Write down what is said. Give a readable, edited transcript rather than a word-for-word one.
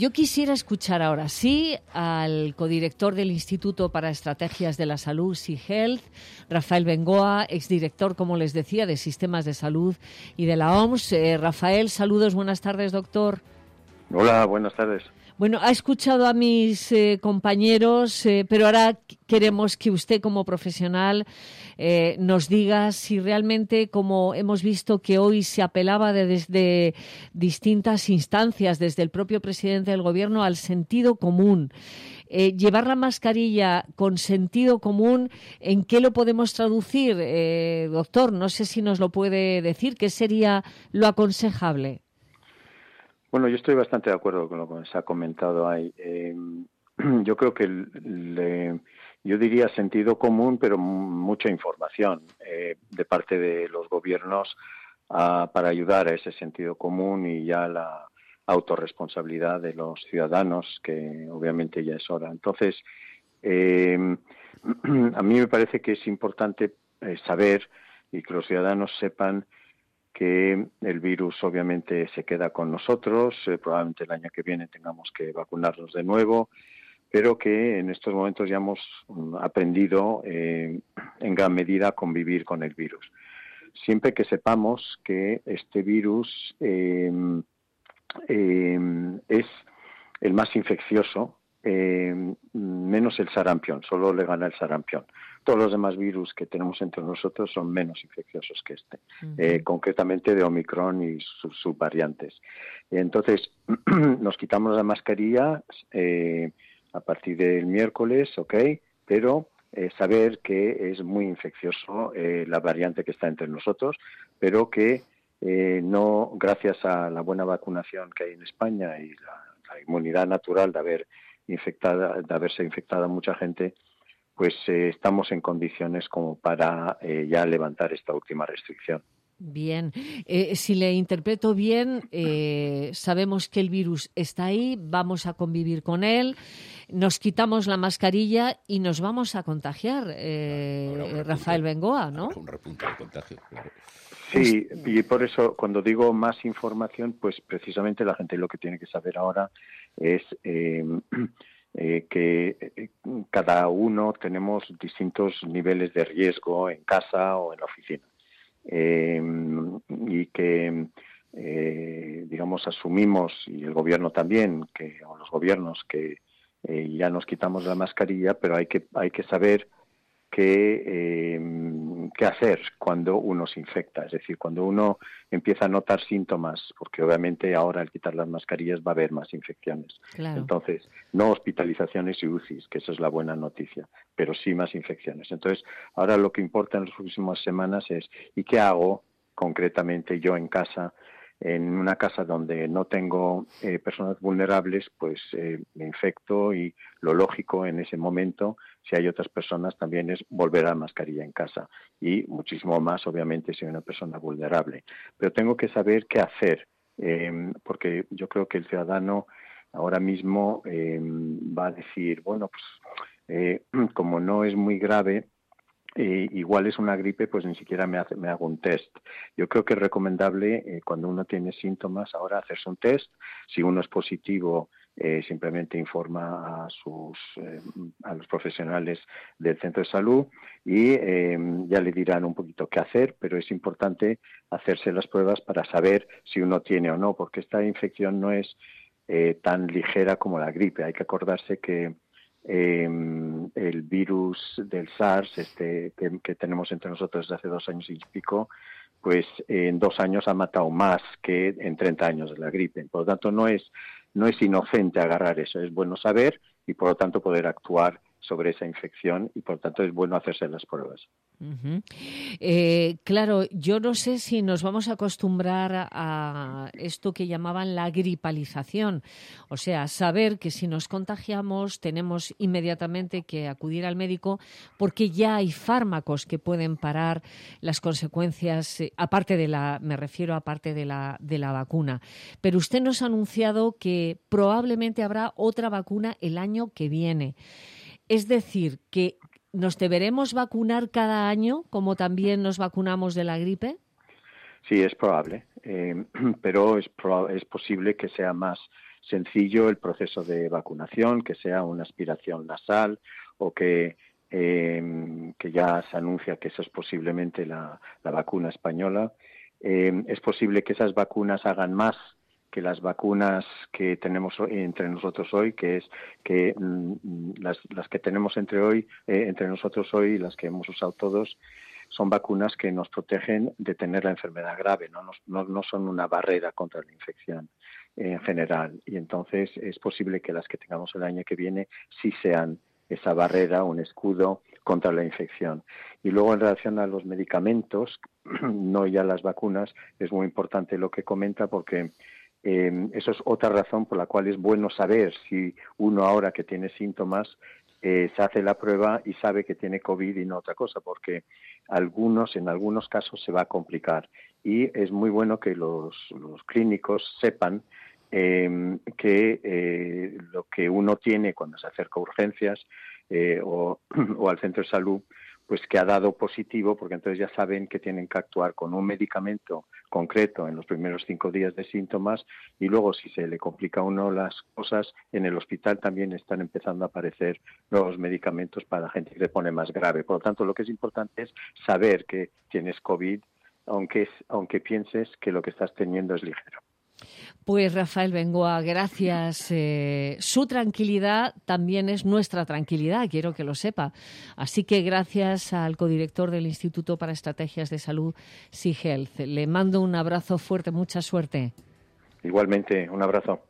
Yo quisiera escuchar ahora sí al codirector del Instituto para Estrategias de la Salud, SeaHealth, Rafael Bengoa, exdirector, como les decía, de Sistemas de Salud y de la OMS. Rafael, saludos, buenas tardes, doctor. Hola, buenas tardes. Bueno, ha escuchado a mis compañeros, pero ahora queremos que usted como profesional nos diga si realmente, como hemos visto que hoy se apelaba desde distintas instancias, desde el propio presidente del Gobierno, al sentido común. Llevar la mascarilla con sentido común, ¿en qué lo podemos traducir, doctor? No sé si nos lo puede decir. ¿Qué sería lo aconsejable? Bueno, yo estoy bastante de acuerdo con lo que se ha comentado ahí. Yo creo que yo diría sentido común, pero mucha información de parte de los gobiernos para ayudar a ese sentido común y ya la autorresponsabilidad de los ciudadanos, que obviamente ya es hora. Entonces, a mí me parece que es importante saber y que los ciudadanos sepan que el virus obviamente se queda con nosotros, probablemente el año que viene tengamos que vacunarnos de nuevo, pero que en estos momentos ya hemos aprendido en gran medida a convivir con el virus. Siempre que sepamos que este virus es el más infeccioso, menos el sarampión, solo le gana el sarampión. Todos los demás virus que tenemos entre nosotros son menos infecciosos que este, concretamente de Omicron y sus subvariantes. Entonces, nos quitamos la mascarilla a partir del miércoles, ¿ok? Pero saber que es muy infeccioso la variante que está entre nosotros, pero que no, gracias a la buena vacunación que hay en España y la inmunidad natural de haberse infectado a mucha gente, pues estamos en condiciones como para ya levantar esta última restricción. Bien, si le interpreto bien, sabemos que el virus está ahí, vamos a convivir con él, nos quitamos la mascarilla y nos vamos a contagiar, Rafael Bengoa, ¿no? Un repunte de contagio, claro. Sí, y por eso cuando digo más información, pues precisamente la gente lo que tiene que saber ahora es que cada uno tenemos distintos niveles de riesgo en casa o en la oficina. Y que, digamos, asumimos, y el gobierno también, o los gobiernos, que ya nos quitamos la mascarilla, pero hay que saber qué hacer cuando uno se infecta, es decir, cuando uno empieza a notar síntomas, porque obviamente ahora al quitar las mascarillas va a haber más infecciones. Claro. Entonces, no hospitalizaciones y UCIs, que eso es la buena noticia, pero sí más infecciones. Entonces, ahora lo que importa en las próximas semanas es, ¿y qué hago concretamente yo en casa? En una casa donde no tengo personas vulnerables, pues me infecto, y lo lógico en ese momento, si hay otras personas, también es volver a la mascarilla en casa, y muchísimo más, obviamente, si hay una persona vulnerable. Pero tengo que saber qué hacer, porque yo creo que el ciudadano ahora mismo va a decir, bueno, pues como no es muy grave, igual es una gripe, pues ni siquiera me hago un test. Yo creo que es recomendable cuando uno tiene síntomas ahora hacerse un test. Si uno es positivo, simplemente informa a los profesionales del centro de salud y ya le dirán un poquito qué hacer, pero es importante hacerse las pruebas para saber si uno tiene o no, porque esta infección no es tan ligera como la gripe. Hay que acordarse que el virus del SARS, que tenemos entre nosotros desde hace 2 años y pico, pues en 2 años ha matado más que en 30 años de la gripe. Por lo tanto, no es inocente agarrar eso. Es bueno saber y, por lo tanto, poder actuar sobre esa infección, y por tanto es bueno hacerse las pruebas. Uh-huh. Claro, yo no sé si nos vamos a acostumbrar a esto que llamaban la gripalización, o sea, saber que si nos contagiamos tenemos inmediatamente que acudir al médico porque ya hay fármacos que pueden parar las consecuencias, aparte de la vacuna. Pero usted nos ha anunciado que probablemente habrá otra vacuna el año que viene. Es decir, que ¿nos deberemos vacunar cada año como también nos vacunamos de la gripe? Sí, es probable, pero es posible que sea más sencillo el proceso de vacunación, que sea una aspiración nasal o que ya se anuncia que eso es posiblemente la vacuna española. Es posible que esas vacunas hagan más que las vacunas que tenemos entre nosotros hoy, que es que las que tenemos entre nosotros hoy, las que hemos usado todos, son vacunas que nos protegen de tener la enfermedad grave, no son una barrera contra la infección en general. Y entonces es posible que las que tengamos el año que viene sí sean esa barrera, un escudo contra la infección. Y luego, en relación a los medicamentos, no ya las vacunas, es muy importante lo que comenta, porque eso es otra razón por la cual es bueno saber si uno ahora que tiene síntomas se hace la prueba y sabe que tiene COVID y no otra cosa, porque en algunos casos se va a complicar. Y es muy bueno que los clínicos sepan que lo que uno tiene cuando se acerca a urgencias o al centro de salud, pues que ha dado positivo, porque entonces ya saben que tienen que actuar con un medicamento concreto en los primeros 5 días de síntomas, y luego si se le complica a uno las cosas, en el hospital también están empezando a aparecer nuevos medicamentos para gente que se pone más grave. Por lo tanto, lo que es importante es saber que tienes COVID, aunque pienses que lo que estás teniendo es ligero. Pues Rafael Bengoa, gracias. Su tranquilidad también es nuestra tranquilidad, quiero que lo sepa. Así que gracias al codirector del Instituto para Estrategias de Salud, SeaHealth. Le mando un abrazo fuerte, mucha suerte. Igualmente, un abrazo.